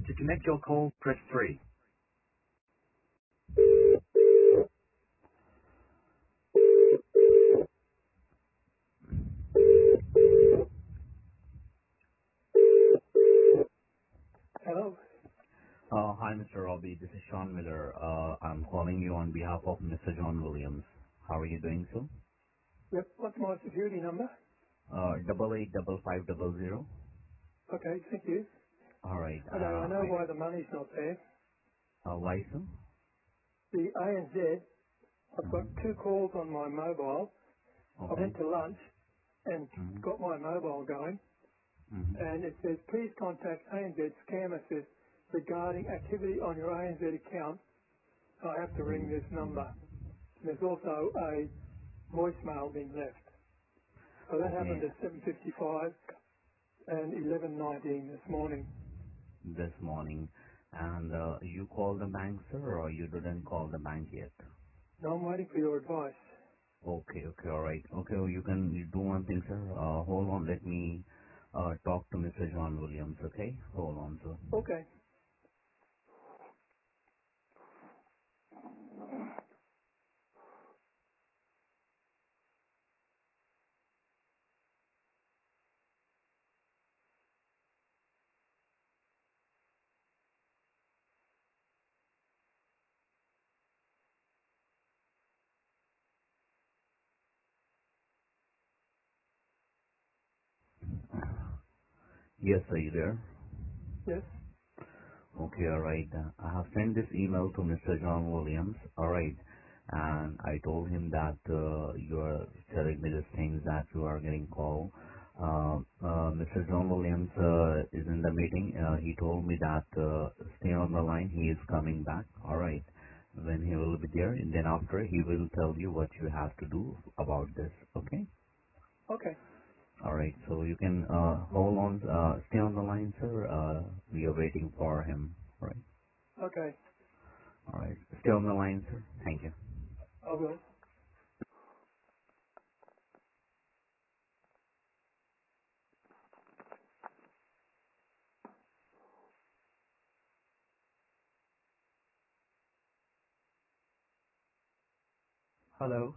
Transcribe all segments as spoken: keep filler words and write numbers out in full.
To connect your call, press three. Hello. Uh, hi, Mister Robbie. This is Sean Miller. Uh, I'm calling you on behalf of Mister John Williams. How are you doing, sir? Yep. What's my security number? Uh, double eight double five double zero. Okay, thank you. All right. Okay, I Uh, know I why the money's not there. uh, why, sir? The A N Z, I've got Mm-hmm. two calls on my mobile. I Okay. went to lunch and Mm-hmm. got my mobile going, Mm-hmm. and it says, please contact A N Z Scam Assist regarding activity on your A N Z account. I have to ring this number. There's also a voicemail being left. So that Okay. happened at seven fifty-five and eleven nineteen this morning. This morning, and uh, you called the bank, sir, or you didn't call the bank yet? Now I'm waiting for your advice. Okay, okay, all right. Okay, well, you can you do one thing, sir. Uh, hold on, let me uh, talk to Mister John Williams, okay? Hold on, sir. Okay. Yes, are you there? Yes. Okay, all right. Uh, I have sent this email to Mister John Williams, all right, and I told him that uh, you are telling me these things that you are getting called. Uh, uh, Mister John Williams uh, is in the meeting. Uh, he told me that uh, stay on the line. He is coming back, all right. When he will be there, and then after he will tell you what you have to do about this, okay? Okay. All right, so you can uh, hold on, uh, stay on the line, sir. Uh, we are waiting for him, all right? Okay. All right. Stay on the line, sir. Thank you. I will. Hello.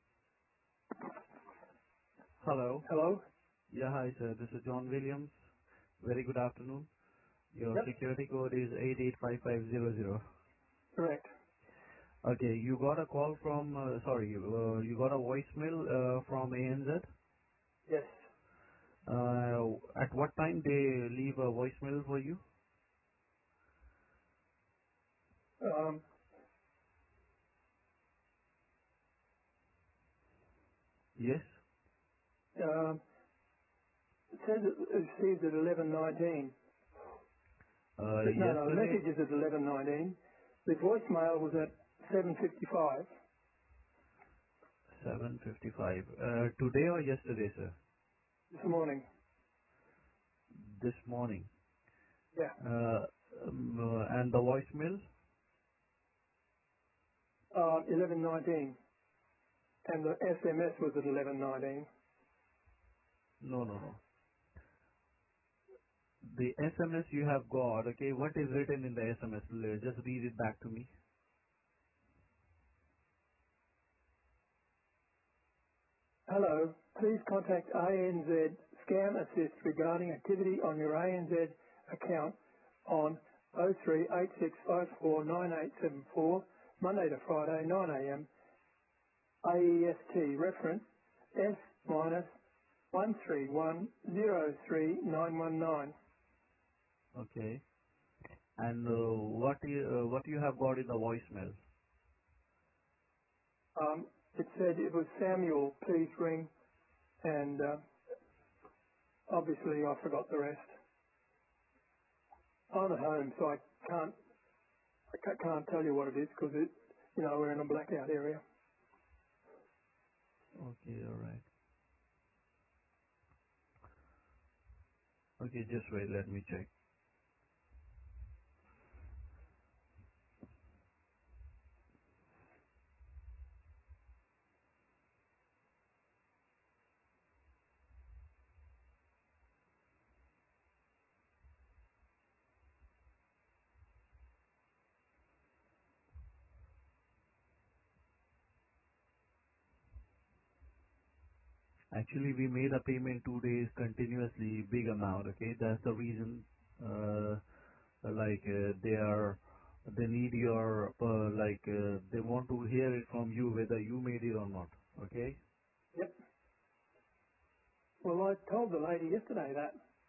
Hello. Hello? Yeah, hi, sir. This is John Williams. Very good afternoon. Your Yep. security code is eight eight five five zero zero. Correct. Okay, you got a call from, uh, sorry, uh, you got a voicemail uh, from A N Z. Yes. Uh, at what time they leave a voicemail for you? Um, Yes. um, it says it received at eleven nineteen. Uh, No, no, the yesterday, message is at eleven nineteen. The voicemail was at seven fifty-five seven fifty-five. Uh, today or yesterday, sir? this morning. This morning. Yeah. Uh, um, uh, and the voicemail? Uh, eleven nineteen. And the S M S was at eleven nineteen. No, no, no. The S M S you have got, okay, what is written in the S M S? L- Just read it back to me. Hello. Please contact A N Z Scam Assist regarding activity on your A N Z account on oh three eight six five four nine eight seven four, Monday to Friday, nine a m A E S T reference S minus one three one zero three nine one nine. Okay. And uh, what you, uh, what you have got in the voicemail? Um, it said it was Samuel, please ring, and uh, obviously I forgot the rest. I'm at home, so I can't I ca- can't tell you what it is because it, you know, we're in a blackout area. Okay, all right. Okay, just wait. Let me check. Actually, we made a payment two days continuously, big amount. Okay, that's the reason. Uh, like uh, they are, they need your uh, like uh, they want to hear it from you whether you made it or not. Okay. Yep. Well, I told the lady yesterday that.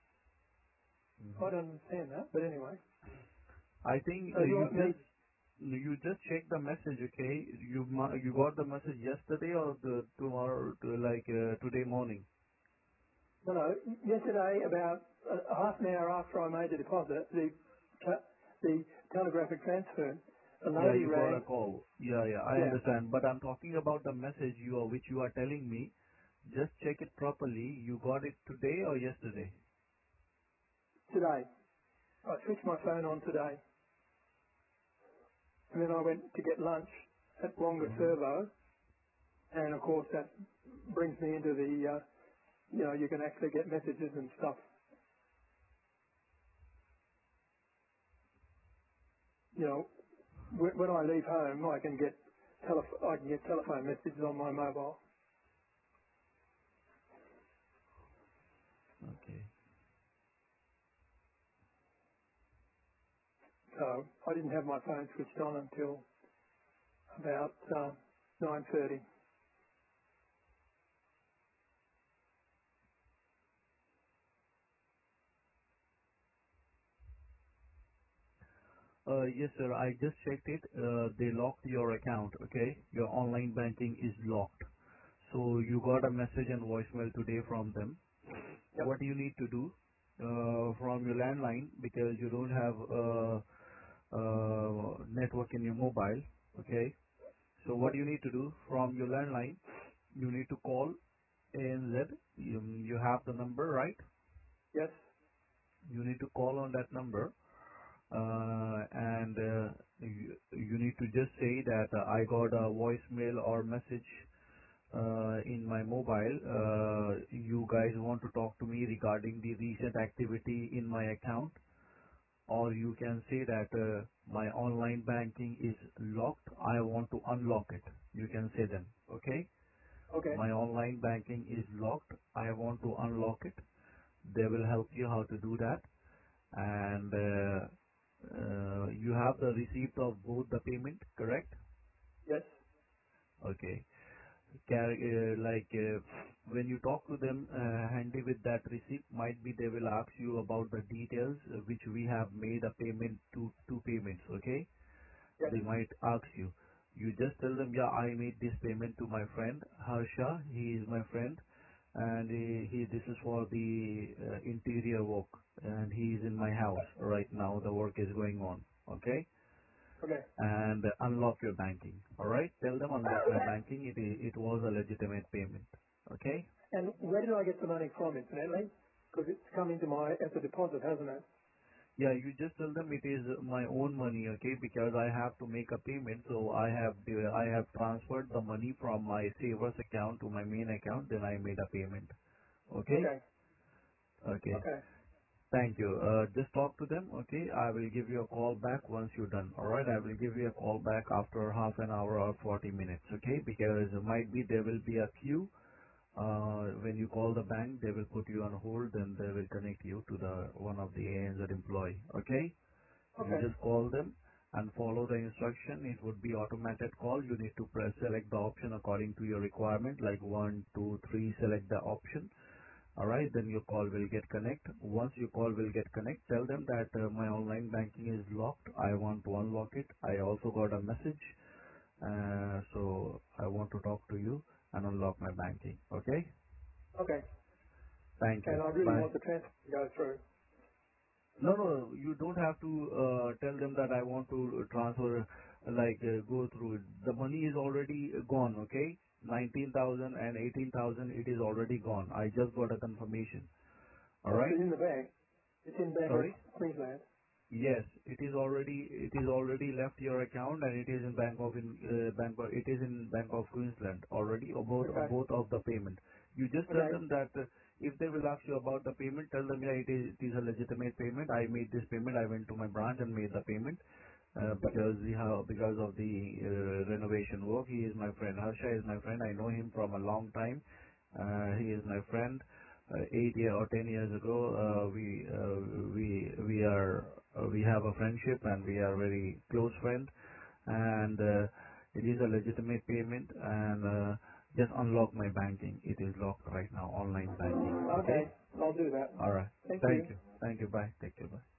I hmm don't understand that, but anyway. I think So uh, you you want me? just you just check the message. Okay, you mu- you got the message yesterday or the tomorrow, to like uh, today morning. No, no. Yesterday, about uh, half an hour after I made the deposit, the ca- the telegraphic transfer, a Yeah, lady you got a rang. call. Yeah, yeah, I Yeah, understand. But I'm talking about the message you are, which you are telling me. Just check it properly. You got it today or yesterday? today. I switched my phone on today, and then I went to get lunch at Wonga Mm-hmm. Servo, and of course that brings me into the, uh, you know, you can actually get messages and stuff. You know, when, when I leave home, I can get telef- I can get telephone messages on my mobile. Okay. So I didn't have my phone switched on until about uh, nine thirty. Uh, yes, sir. I just checked it. Uh, they locked your account. Okay, your online banking is locked. So you got a message and voicemail today from them. Yep. What you need to do uh, from your landline, because you don't have uh, uh, network in your mobile. Okay. So what Yep. you need to do from your landline, you need to call A N Z. You, you have the number, right? Yes. You need to call on that number, uh, and uh, you, you need to just say that uh, I got a voicemail or message uh, in my mobile. Uh, you guys want to talk to me regarding the recent activity in my account, or you can say that uh, my online banking is locked. I want to unlock it. You can say them. Okay. Okay. My online banking is locked. I want to unlock it. They will help you how to do that. And uh, uh, you have the receipt of both the payment, correct? Yes. Okay. Car- uh, like uh, when you talk to them uh, handy with that receipt, might be they will ask you about the details uh, which we have made a payment to two payments. Okay. Yes. They might ask you. You just tell them, yeah, I made this payment to my friend Harsha. He is my friend, and he, he this is for the uh, interior work, and he is in my house right now. The work is going on. Okay, Okay. and uh, unlock your banking. All right, tell them unlock my banking. It i- it was a legitimate payment. Okay. And where did I get the money from, incidentally? Because it's come into my as a deposit, hasn't it? Yeah, you just tell them it is my own money, okay? Because I have to make a payment, so I have uh, I have transferred the money from my savers account to my main account. Then I made a payment. Okay? Okay. Okay. Okay. Thank you. Uh, just talk to them, okay? I will give you a call back once you're done. All right? I will give you a call back after half an hour or forty minutes, okay? Because it might be there will be a queue. Uh, when you call the bank, they will put you on hold, and they will connect you to the one of the A N Z employee, okay? You Okay. just call them and follow the instruction. It would be automated call. You need to press select the option according to your requirement, like one, two, three, select the option. All right, then your call will get connect. Once your call will get connect, tell them that uh, my online banking is locked. I want to unlock it. I also got a message, uh, so I want to talk to you and unlock my banking. Okay? Okay. Thank you. And I really Bye. want the transfer to go through. No, no, you don't have to uh, tell them that I want to transfer, like, uh, go through it. The money is already gone, okay? nineteen thousand and eighteen thousand, it is already gone. I just got a confirmation. All That's right? in the bank. It's in Bank of Sorry? Queensland. Yes, it is already, it is already left your account, and it is in Bank of in uh, Bank of, it is in Bank of Queensland already, or both, or Okay. both of the payment. You just tell Okay. them that uh, if they will ask you about the payment, tell them, yeah, it is, it is a legitimate payment. I made this payment. I went to my branch and made the payment uh, Yep. because we have, because of the uh, renovation work. He is my friend. Harsha is my friend. I know him from a long time. Uh, he is my friend. Uh, eight year or ten years ago, uh, we uh, we we are uh, we have a friendship and we are very close friend. And uh, it is a legitimate payment. And uh, just unlock my banking. It is locked right now. Online banking. Okay. Okay, I'll do that. All right. Thank you. Thank you. Thank you. Bye. Take care. Bye.